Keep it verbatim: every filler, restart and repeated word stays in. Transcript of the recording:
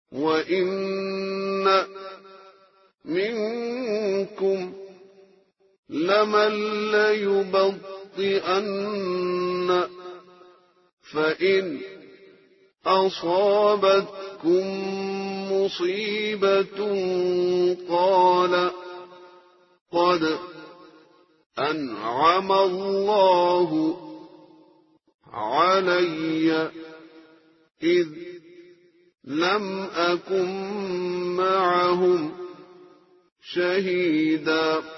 وَإِنَّ مِنكُمْ لَمَن لَّيُبَطِّئَنَّ فَإِنْ أَصَابَتْكُم مُّصِيبَةٌ قَالَ قَدْ أَنْعَمَ اللَّهُ عَلَيَّ إِذْ لَمْ أَكُن مَّعَهُمْ شَهِيدًا